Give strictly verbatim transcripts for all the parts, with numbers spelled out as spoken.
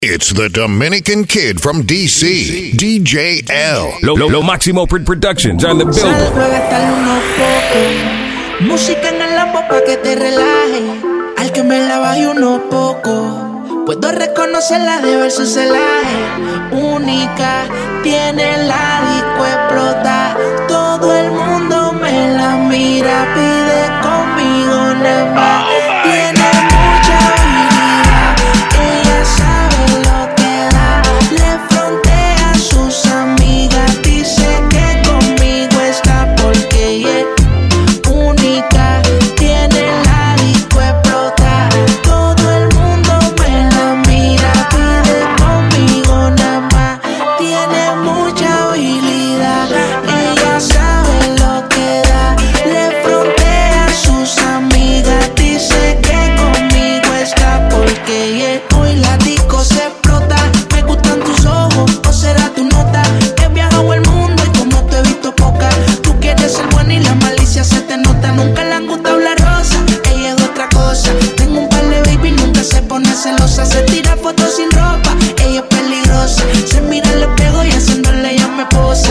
It's the Dominican Kid from D C, D J L. Lo, lo, lo Máximo Productions on the building. Salgo a gastarle unos pocos. Música en el lambo pa' que te relaje. Al que me la baje unos pocos. Puedo reconocerla de ver su celaje. Única, tiene la disco explota. Todo el mundo me la mira, pide conmigo nada más. Tiene mucha habilidad, ella sabe lo que da. Le frontea a sus amigas, dice que conmigo está porque ella es única. Tiene la disco explota. Todo el mundo me la mira, pide conmigo nada más. Tiene mucha habilidad, ella sabe lo que da. Le frontea a sus amigas, dice que conmigo está porque ella hoy la disco se explota. Me gustan tus ojos, o será tu nota. He viajado el mundo y como te he visto poca. Tú quieres ser buena y la malicia se te nota. Nunca le han gustado la rosa, ella es otra cosa. Tengo un par de baby, nunca se pone celosa. Se tira fotos sin ropa, ella es peligrosa. Se mira al espejo y haciéndole ella me posa.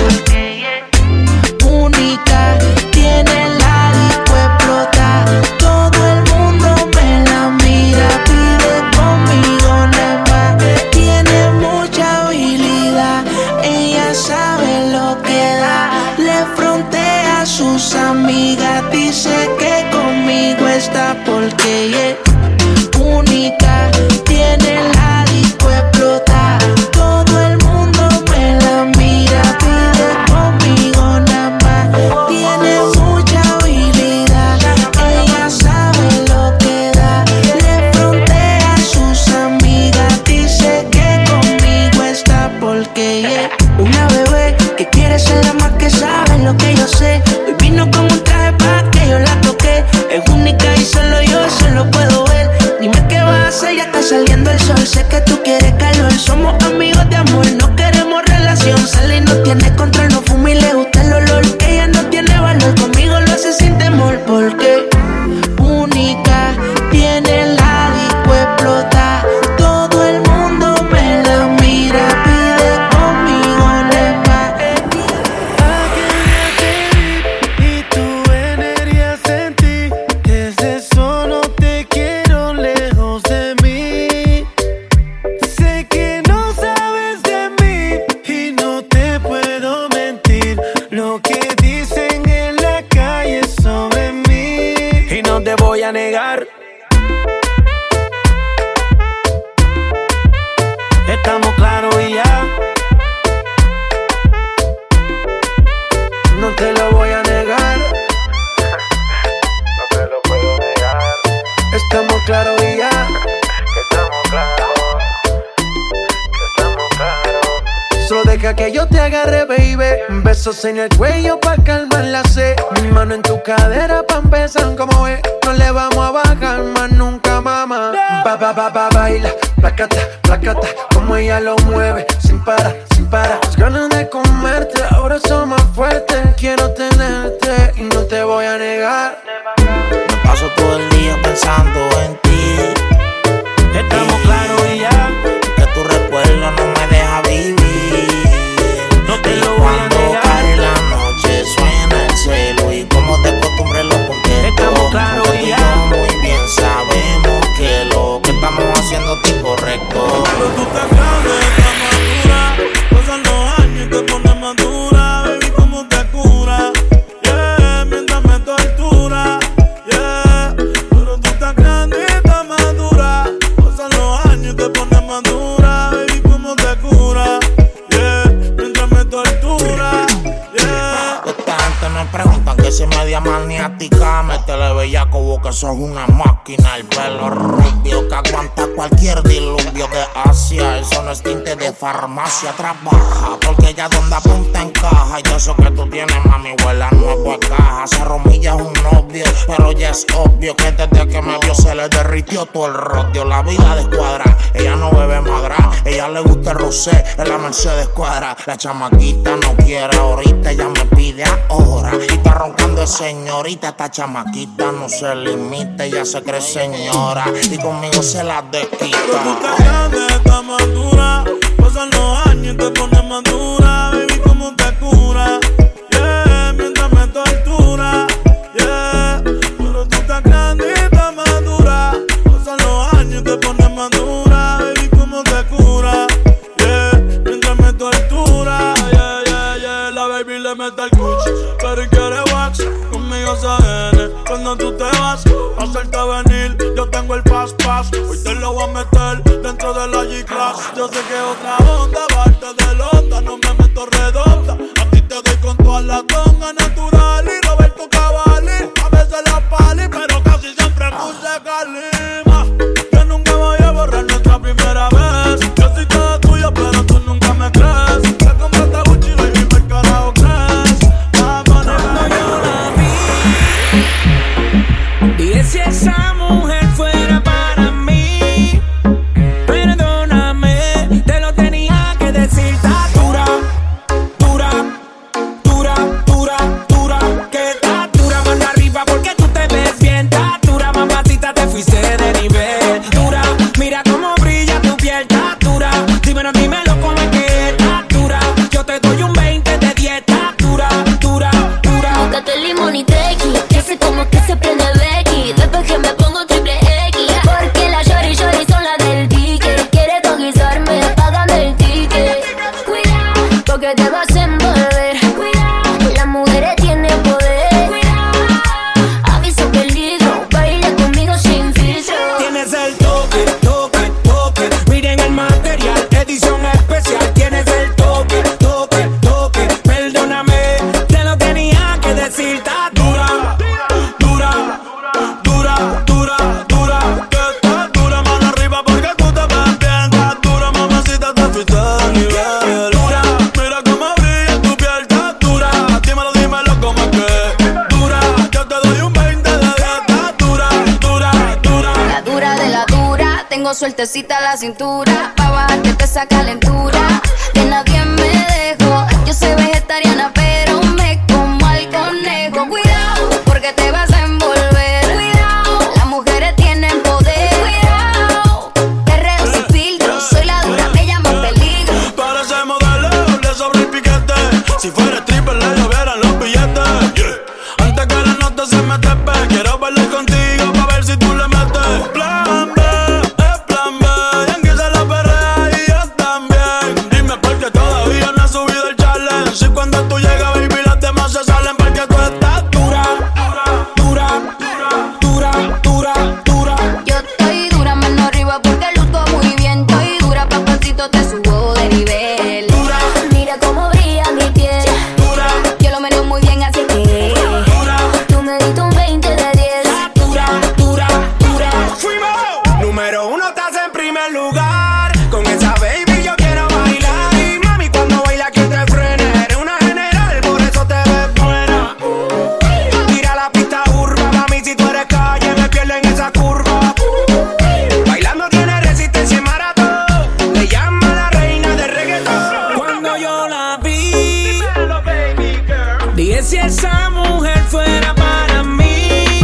Única, tiene la disco explota. Todo el mundo me la mira, pide conmigo nada más. Tiene mucha habilidad, ella sabe lo que da. Le frontea a sus amigas, dice que conmigo está porque ella es única. Tiene la disco explota. Todo el mundo me la mira, pide conmigo nada más. Tiene mucha habilidad, ella sabe lo que da. Le frontea a sus amigas, dice que conmigo está porque ella es una bebé que quiere ser la más que sabe lo que yo sé. Hoy vino con un traje pa' que yo la toque. Es única y solo yo se lo puedo ver. Dime qué vas a hacer, ya está saliendo el sol. Sé que tú quieres calor, somos amigos de amor. No queremos relación, sale y no tiene control. No fuma y le gusta el olor. Ella no tiene valor, conmigo lo hace sin temor. Porque única, tiene la disco explota. Todo el mundo me la mira, pide conmigo nada más. Aquel día te vi y tu energía sentí. Desde eso no te quiero lejos de mí. Sé que no sabes de mí y no te puedo mentir. Lo que dicen en la calle sobre mí y no te voy a negar. Estamos claros y ya. No te lo voy a negar. No te lo puedo negar, Estamos claros y ya. que estamos claros, que estamos claros. Solo deja que yo te agarre, baby. Besos en el cuello pa' calmar la sed. Mi mano en tu cadera pa' empezar como es. No le vamos a bajar más nunca, mamá. Ba, ba, ba, ba, baila, placata, placata. Como ella lo mueve, sin parar, sin parar. Las ganas de comerte, ahora son más fuertes. Quiero tenerte y no te voy a negar. Me paso todo el día pensando en ti. Estamos claros y ya. Que tu recuerdo no me deja vivir. No te Y lo voy a cuando negar. cae la noche suena el celo. Y como de costumbre lo contesto. Estamos claros Porque y ya. yo muy bien sabemos que lo que estamos haciendo es incorrecto. Pero tú estás grande, estás madura. Pasan los años y te pones madura. Baby, ¿cómo te cura? Yeah, mientras me tortura. Yeah, pero tú estás grande, estás madura. Pasan los años y te pones madura. Baby, ¿cómo te cura? Yeah, mientras me tortura. Yeah. Esta gente me preguntan que si media maniática. Métele bellaco, vos que sos una máquina. El pelo rubio que aguanta cualquier diluvio de Asia. Eso no es tinte de farmacia, trabaja. Porque ya donde apunta encaja. Y de eso que tú tienes, mami, huele a nuevo caja. Se romilla es un novio, pero ya es obvio que desde que me vio se le derritió todo el rodio. La vida de escuadra, ella no bebe madra. Ella ella le gusta el rosé en la Mercedes cuadra. La chamaquita no quiere ahorita, ella me pide ahora. Y está roncando de señorita, esta chamaquita no se limita, ella se cree señora y conmigo se la desquita. Pero tú estás grande, estás madura, pasan los años y te pones madura. Baby, ¿cómo te cura? Yeah, mientras me tortura. Yeah, pero tú estás grande y estás madura, pasan los años y te pones madura. Baby, ¿cómo te cura? Yeah, mientras me tortura. Yeah, yeah, yeah, la baby le mete el cuchi, pero quiere wax, conmigo se viene. Cuando tú te vas, hacerte venir, yo tengo el fast pass. Hoy te lo voy a meter dentro de la G-Class. Yo sé que otra onda, parte de onda, no me meto redonda. A ti te doy con toda la tonga natural y Roberto Cavalli. A veces la pali, pero casi siempre puse calima. Yo nunca voy a borrar nuestra primera vez. Yo soy toda tuya, pero tú nunca me crees. Te compraste Gucci, baby, ¿por carajo crees? Cuando yo la vi, y si esa mujer fuera para mí, perdóname, te lo tenía que decir. Está dura, dura, dura, dura, dura, que está dura, mano arriba porque tú te ves bien. Está dura, mamacita, te fuiste de nivel. Dura, mira cómo brilla tu piel. Está dura, dímelo, dímelo cómo es que está dura. Yo te doy un veinte de dieta. Dura, dura, dura. Búscate el limón y tequi, que hace como que se prende Becky. Después que me pongo triple X, porque la shorty shorty son la del ticket. Quiere conquistarme, págame el ticket. Cuidado, porque te vas a envolver. Cuidado, las mujeres tienen poder. Cuidado, aviso peligro, baila conmigo sin filtro. Tienes el toque, toque, toque. Miren el material, edición especial. Tienes el toque, toque, toque. Perdóname, te lo tenía que decir. Está dura, dura, dura, dura, dura. que estás dura, mano arriba porque tú te ves bien. Estás dura, mamacita, te fuiste de nivel. Dura, mira cómo brilla tu piel. Estás dura, dímelo, dímelo cómo es que dura. Yo te doy un veinte de diez. Estás dura, dura, dura. La dura de la dura, tengo sueltecita la cintura. Pa' bajarte te esa calentura, de nadie me dejo. Yo soy vegetariana pero me como al conejo. Cuidado, porque te vas a envolver. Cuidado, las mujeres tienen poder. Cuidado, perreo sin filtro, soy la dura, me llaman peligro. Para ese modelo le sobra el piquete. Si fuera stripper le llovieran los billetes. Yeah. Antes que la nota se me tepe, quiero bailar contigo pa' ver si tú le metes. Plan B, es plan B. Yankee se la perrea y yo también. Dime por qué todavía no has subido el challenge. Si cuando tú llegas, baby, las demás se salen porque tú estás dura, dura, dura, dura, dura, dura. Yo estoy dura, mano arriba porque luzco muy bien. Estoy dura, papacito, te subo de nivel. Dura, Mira cómo brilla mi piel. dura, Yo lo meneo muy bien, así que dura. tú me diste un veinte de diez. Dura, dura, dura. Fuimos. Número uno, estás en primer lugar. Con esa baby yo quiero bailar. Y mami, cuando baila que te frene. Eres una general, por eso te ves buena. Tira la pista urba, mami, si tú eres calle, me pierdo en esa curva. Bailando tiene resistencia y maratón. Le llama la reina del reggaetón. Cuando yo la vi, dije si esa mujer fuera para mí,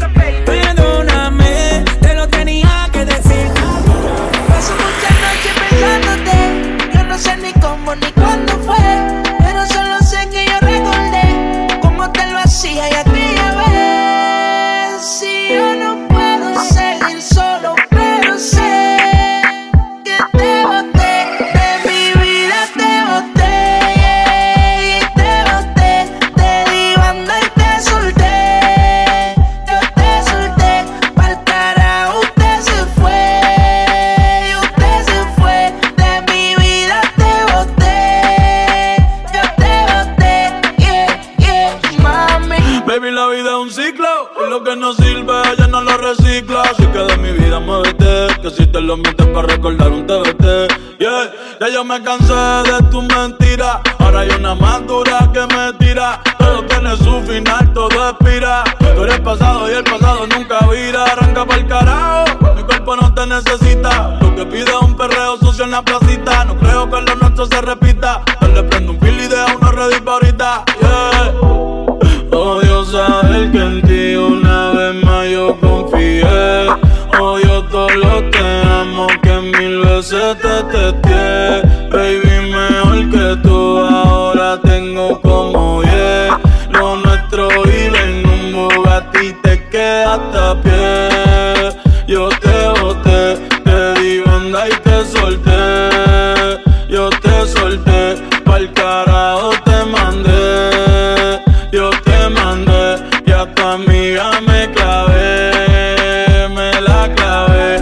perdóname, te lo tenía que decir. Paso muchas noches pensándote. Yo no sé ni cómo ni cuándo fue, pero solo sé que yo recordé cómo te lo hacía y aquella vez. Si yo no puedo seguir solo, pero sé que te boté de mi vida, te boté y te boté. Te di banda y te solté. Yo te solté pa'l carajo, usted se fue. Y usted se fue de mi vida, te boté. Yo te boté, yeah, yeah, mami. Baby, la vida es un ciclo y lo que no sirve ya no lo reciclo. Así que de mi vida muévete, que si te lo metes para recordar un T B T. Yeah, ya yo me cansé de tus mentiras. Ahora hay una más dura que me tira. Todo tiene su final, todo expira. Tú eres pasado y el pasado nunca vira. Arranca pa'l carajo, mi cuerpo no te necesita. Tú que pide un perreo sucio en la placita. No creo que lo nuestro se repita. Yo le prendo un fil y deja uno ready pa' ahorita. Yeah. Odio saber que en ti una vez más yo confié. Odio todo lo te amo que mil veces te testé. Baby, mejor que tú ahora tengo como diez. Lo nuestro vive en un Bugatti, te quedaste a pie. Yo te boté, te di banda y te solté. Yo te solté, pa'l carajo te mandé. Yo te mandé y a tu amiga me clavé, me la clavé.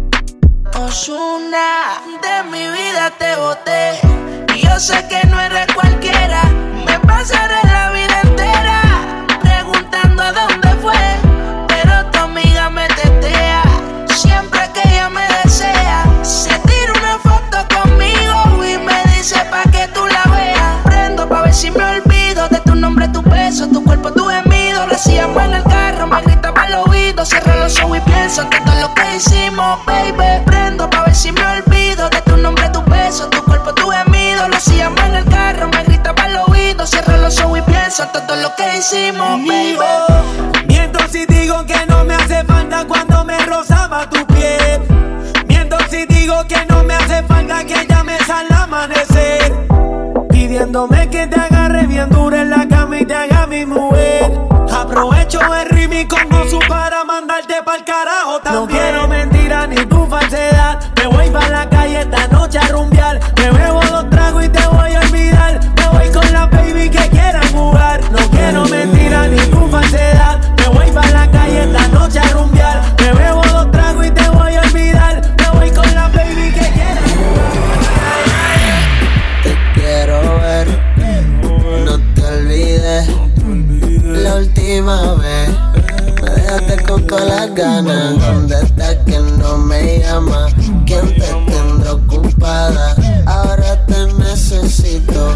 Ozuna, de mi vida te boté. Y yo sé que no eres cualquiera. Me pasaré la vida entera preguntando a dónde fue, pero tu amiga me tetea. Siempre que ella me desea, se tira una foto conmigo y me dice pa' que tú la veas. Prendo pa' ver si me olvido de tu nombre, tu beso, tu cuerpo, tu gemido. Lo hacíamos en el carro, me gritaba al oído. Cierro los ojos y pienso en todo lo que hicimos, baby. Prendo pa' ver si me olvido de tu nombre, tu beso, tu cuerpo, tu gemido. Lo hacíamos en el carro, me gritaba al oído. Cierro los ojos y pienso en todo lo que hicimos, baby. Miento si digo que no me hace falta cuando me rozaba tu piel. Miento si digo que no me hace falta que llames al amanecer, pidiéndome que te agarre bien duro en la cama y te haga mi mujer. Aprovecho el ritmo con Gozu para mandarte pa'l carajo también. No quiero mentiras ni tu falsedad. Me voy pa' la calle esta noche a rumbear. Me bebo dos tragos y te voy a olvidar. Me voy con la baby que quieran jugar. No quiero mentiras ni tu falsedad. Me voy pa' la calle esta noche a rumbear. Me bebo dos tragos y te voy a olvidar. Me voy con la baby que quieran jugar. Te quiero ver, no te olvides. La última vez me dejaste con todas las ganas. ¿Dónde estás que no me llama? ¿Quién te tendrá ocupada? Ahora te necesito.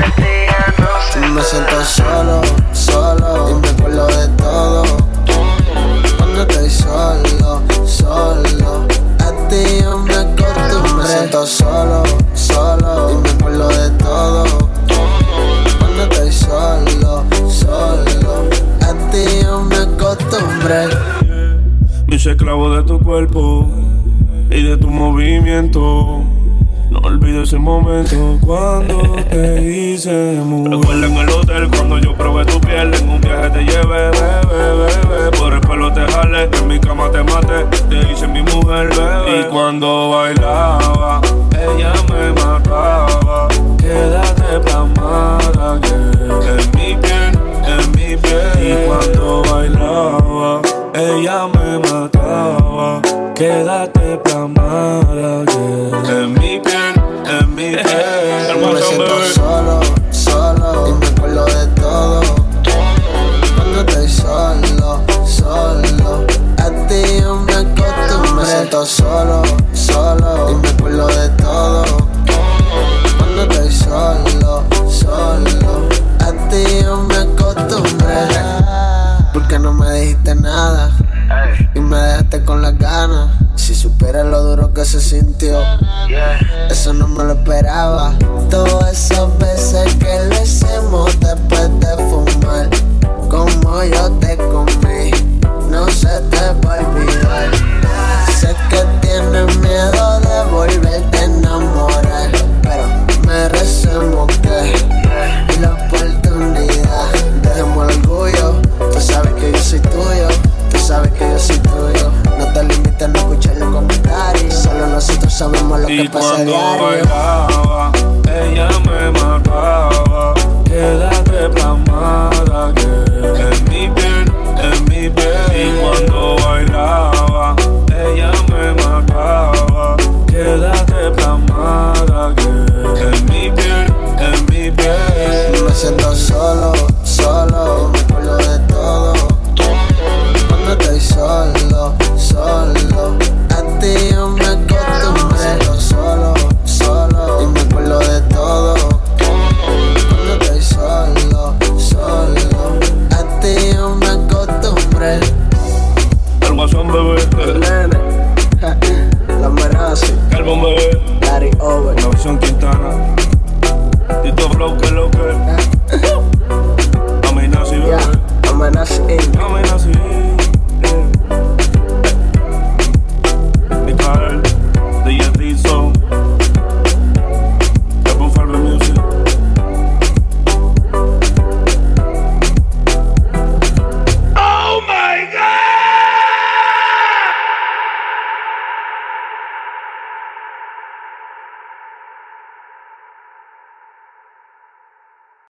Me siento solo, solo y me acuerdo de todo. Cuando estoy solo, solo, a ti yo me acostumbré. Me siento solo, solo y me acuerdo de todo. Cuando estoy solo, solo, a ti yo me acostumbré. Me hice esclavo de tu cuerpo y de tu movimiento. No olvido ese momento cuando te hice mujer. Recuerda en el hotel cuando yo probé tu piel. En un viaje te llevé, bebé, bebé. Por el pelo te jalé, en mi cama te maté. Te hice mi mujer, bebé. Y cuando bailaba, ella me mataba. Quédate plasmada, yeah. En mi piel, en mi piel. Y cuando bailaba, ella me mataba. Quédate plasmada, yeah. En mi piel, en mi piel. Me siento solo, solo y me acuerdo de todo. Cuando estoy solo, solo, a ti yo me acostumbré. Me siento solo, solo y me acuerdo de todo. Cuando estoy solo, solo, a ti yo me acostumbré. Porque no me dijiste nada y me dejaste con las ganas. Si supieras lo duro que se sintió, eso no me lo esperaba. Todas esas veces que lo hicimos después de fumar, como yo te comí, no se te va a olvidar. Sé que tienes miedo de volverte a enamorar, pero merecemos que la oportunidad. Dejemos el orgullo, tú sabes que yo soy tuyo. Tú sabes que yo soy tuyo. No te limites a no escuchar los comentarios. Solo nosotros sabemos lo que y pasa a diario. Bailaba, ella me mataba. Una versión quien